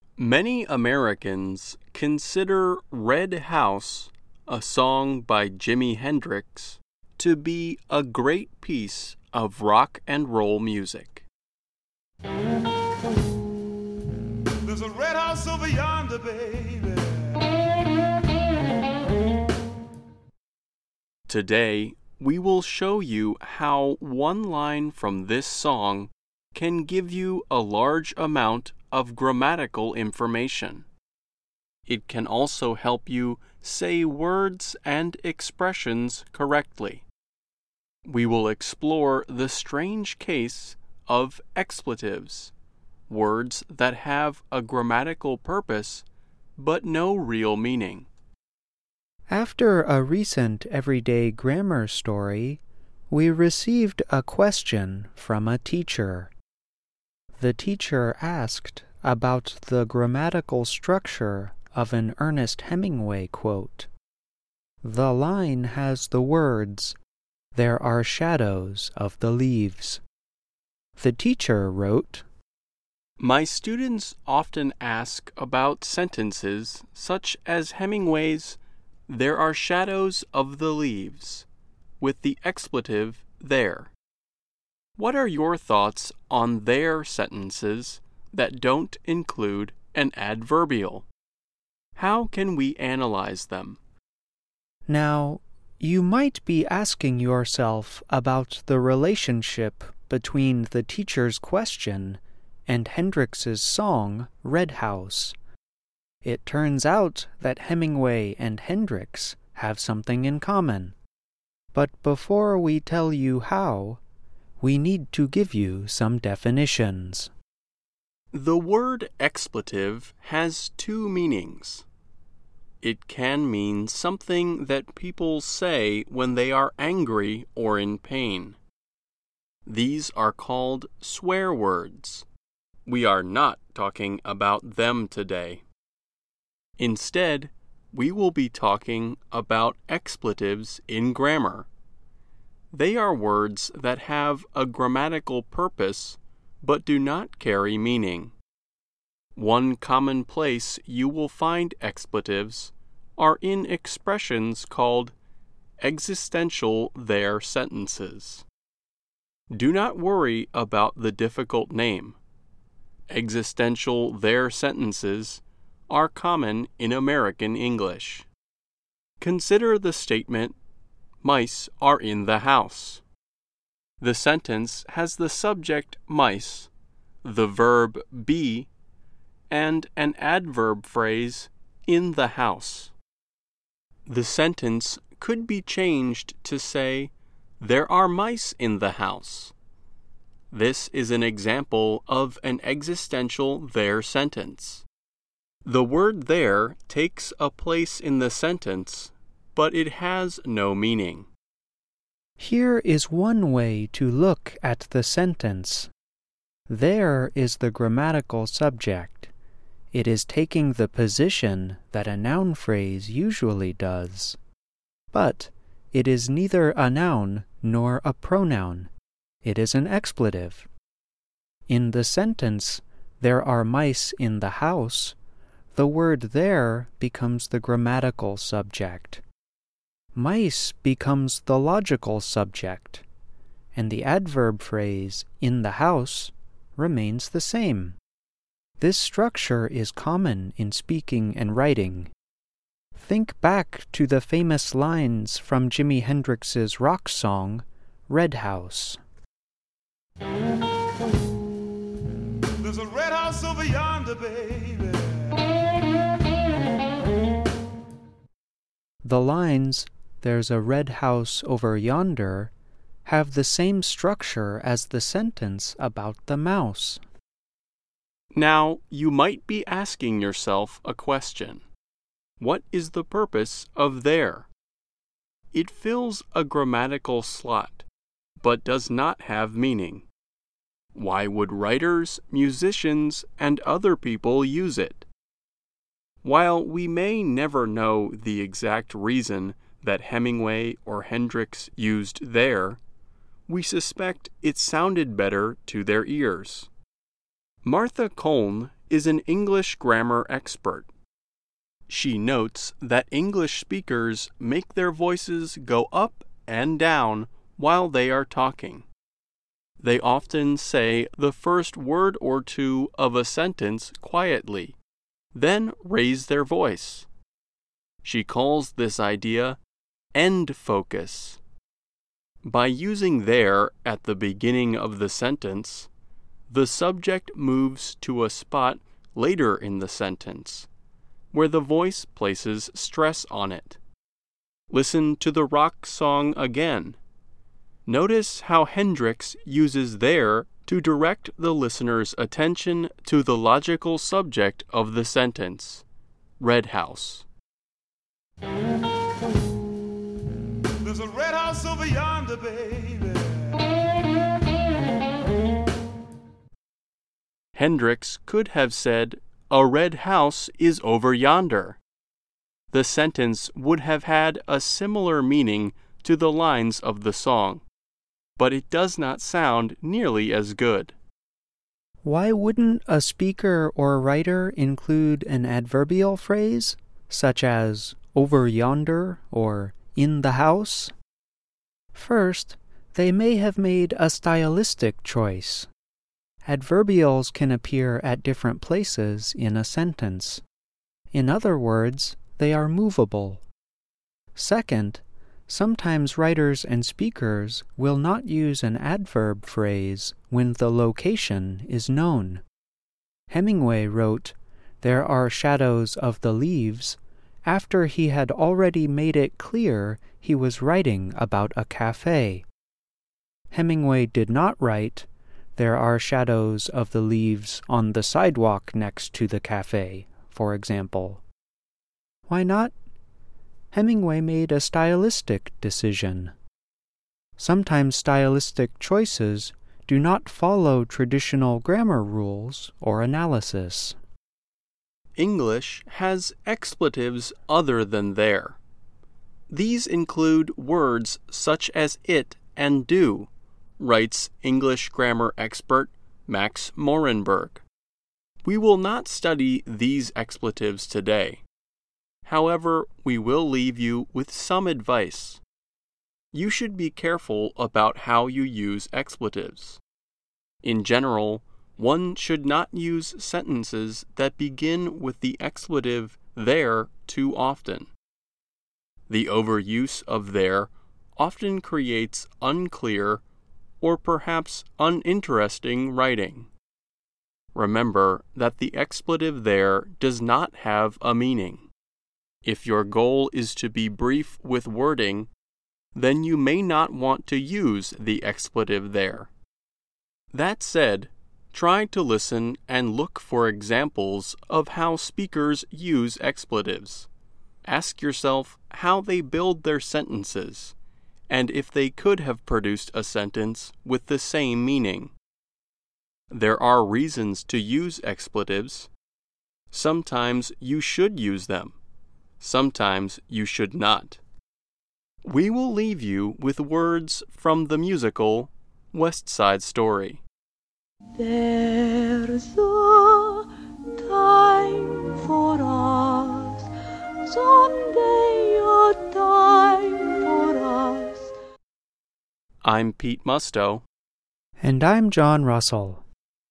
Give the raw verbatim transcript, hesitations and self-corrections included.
Many Americans consider Red House, a song by Jimi Hendrix, to be a great piece of rock and roll music. There's a red house over yonder, baby. Today, we will show you how one line from this song can give you a large amount of grammatical information. It can also help you say words and expressions correctly. We will explore the strange case of expletives, words that have a grammatical purpose but no real meaning. After a recent everyday grammar story, we received a question from a teacher. The teacher asked about the grammatical structure of an Ernest Hemingway quote. The line has the words, "There are shadows of the leaves." The teacher wrote, My students often ask about sentences such as Hemingway's "There are shadows of the leaves," with the expletive there. What are your thoughts on their sentences that don't include an adverbial? How can we analyze them? Now, you might be asking yourself about the relationship between the teacher's question and Hendrix's song, Red House. It turns out that Hemingway and Hendrix have something in common. But before we tell you how, we need to give you some definitions. The word expletive has two meanings. It can mean something that people say when they are angry or in pain. These are called swear words. We are not talking about them today. Instead, we will be talking about expletives in grammar. They are words that have a grammatical purpose but do not carry meaning. One common place you will find expletives are in expressions called existential there sentences. Do not worry about the difficult name. Existential there sentences are common in American English. Consider the statement, mice are in the house. The sentence has the subject mice, the verb be, and an adverb phrase in the house. The sentence could be changed to say, there are mice in the house. This is an example of an existential there sentence. The word there takes a place in the sentence, but it has no meaning. Here is one way to look at the sentence. There is the grammatical subject. It is taking the position that a noun phrase usually does. But it is neither a noun nor a pronoun. It is an expletive. In the sentence, there are mice in the house, the word there becomes the grammatical subject. Mice becomes the logical subject, and the adverb phrase in the house remains the same. This structure is common in speaking and writing. Think back to the famous lines from Jimi Hendrix's rock song, Red House. There's a red house over yonder, baby. The lines, "There's a red house over yonder," have the same structure as the sentence about the mouse. Now, you might be asking yourself a question. What is the purpose of there? It fills a grammatical slot, but does not have meaning. Why would writers, musicians, and other people use it? While we may never know the exact reason that Hemingway or Hendrix used there, we suspect it sounded better to their ears. Martha Colne is an English grammar expert. She notes that English speakers make their voices go up and down while they are talking. They often say the first word or two of a sentence quietly, then raise their voice. She calls this idea end focus. By using there at the beginning of the sentence, the subject moves to a spot later in the sentence, where the voice places stress on it. Listen to the rock song again. Notice how Hendrix uses there to direct the listener's attention to the logical subject of the sentence, Red House. There's a red house over yonder, baby. Hendrix could have said, "A red house is over yonder." The sentence would have had a similar meaning to the lines of the song, but it does not sound nearly as good. Why wouldn't a speaker or writer include an adverbial phrase, such as over yonder or in the house? First, they may have made a stylistic choice. Adverbials can appear at different places in a sentence. In other words, they are movable. Second, sometimes writers and speakers will not use an adverb phrase when the location is known. Hemingway wrote, "There are shadows of the leaves," after he had already made it clear he was writing about a cafe. Hemingway did not write, "There are shadows of the leaves on the sidewalk next to the cafe," for example. Why not? Hemingway made a stylistic decision. Sometimes stylistic choices do not follow traditional grammar rules or analysis. English has expletives other than there. These include words such as it and do, writes English grammar expert Max Morenberg. We will not study these expletives today. However, we will leave you with some advice. You should be careful about how you use expletives. In general, one should not use sentences that begin with the expletive there too often. The overuse of there often creates unclear or perhaps uninteresting writing. Remember that the expletive there does not have a meaning. If your goal is to be brief with wording, then you may not want to use the expletive there. That said, try to listen and look for examples of how speakers use expletives. Ask yourself how they build their sentences, and if they could have produced a sentence with the same meaning. There are reasons to use expletives. Sometimes you should use them. Sometimes you should not. We will leave you with words from the musical West Side Story. There's a time for us, someday a time for us. I'm Pete Musto. And I'm John Russell.